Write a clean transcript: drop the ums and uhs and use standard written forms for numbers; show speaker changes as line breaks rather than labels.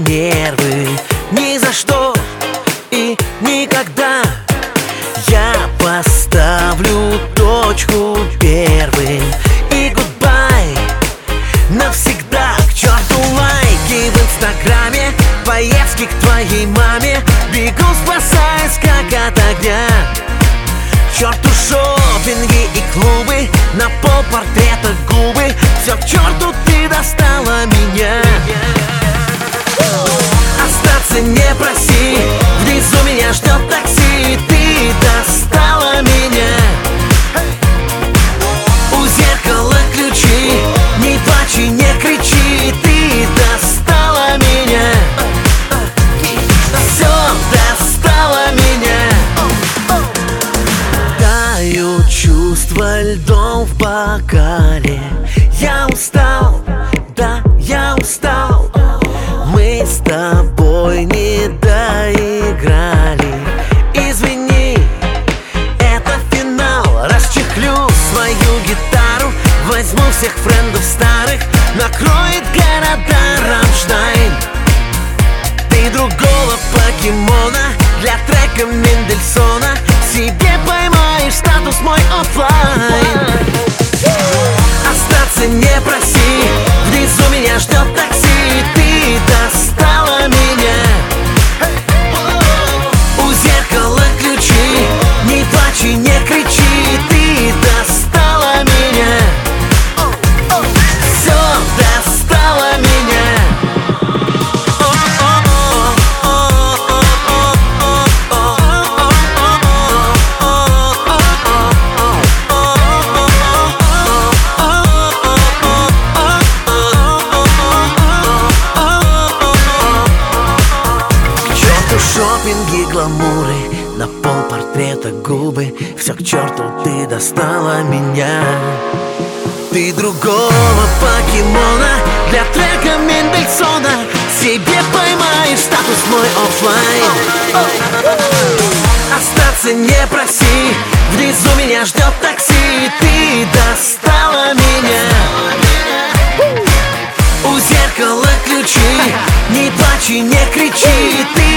нервы. Ни за что и никогда я поставлю точку первым. И гудбай навсегда. К черту лайки в инстаграме, поездки к твоей маме. Бегу, спасаясь как от огня. К черту шопинги и клубы, на полпортрета губы. Все к черту, ты достала меня. Остаться не проси, внизу меня ждет такси. Ты достала меня. У зеркала ключи, не плачь и не кричи. Ты достала меня. Все, достала меня. Тают чувства льдом в бокале. Я устал, да, я устал. Мы с тобой не доиграли. Извини, это финал. Расчехлю свою гитару, возьму всех френдов старых. Накроет города Рамштайн. Ты другого покемона для трека Мендельсона. Себе поймаешь статус мой оффлайн. Остаться не проси, внизу меня ждет такси. Ты достала меня. У зеркала ключи, не плачь и не кричи. Ты достала меня. Все, достала меня. Шопинги, гламуры, на полпортрета губы. Все к черту, ты достала меня. Ты другого покемона для трека Мендельсона. Себе поймаешь статус мой оффлайн. Остаться не проси, внизу меня ждет такси. Ты достала меня. У зеркала ключи, не плачь и не кричи. Ты